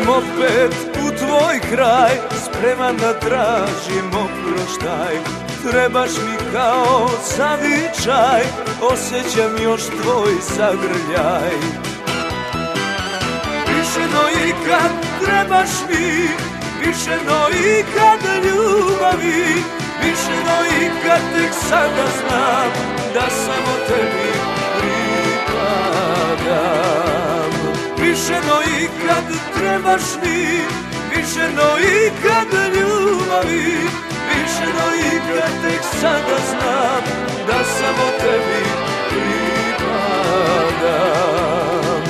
opet u tvoj kraj, spreman da tražim oproštaj. Trebaš mi kao zavičaj, osjećam još tvoj zagrljaj. Više no ikad trebaš mi, više no ikad ljubavi, više no ikad tek sada znam da samo tebi pripadam. Više no ikad trebaš mi, više no ikad ljubavi, više no ikad tek sada znam da samo tebi pripadam.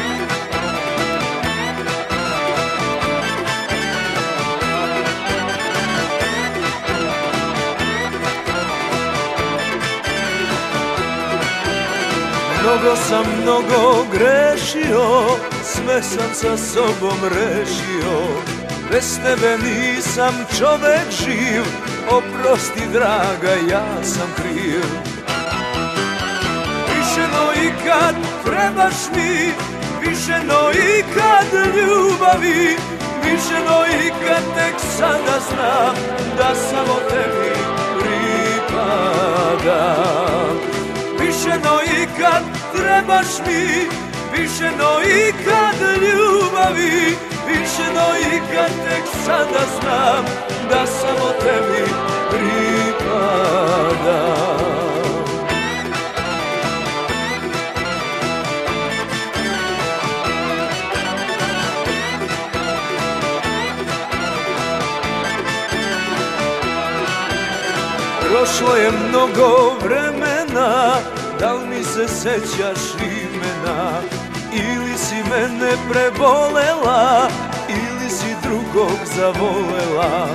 Mnogo grešio, sve sam sa sobom rešio. Bez tebe nisam čovek živ, oprosti draga, ja sam kriv. Više no ikad trebaš mi, više no ikad ljubavi, više no ikad tek sada znam da samo tebi pripadam. Više no ikad trebaš mi, više no ikad ljubavi, više no ikad tek sada znam da samo tebi pripadam. Prošlo je mnogo vremena, da li mi se sećaš imena? Ili si mene prebolela, ili si drugog zavolela.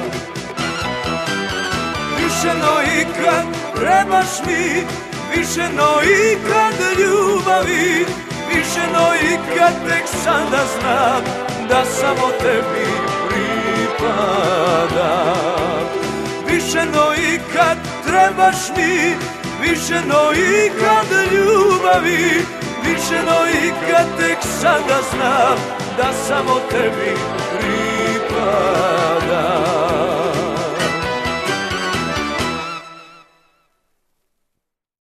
Više no ikad trebaš mi, više no ikad ljubavi, više no ikad tek sada znam da samo tebi pripadam. Više no ikad trebaš mi, više no ikad ljubavi, više no ikad tek sada znam da samo tebi pripadam.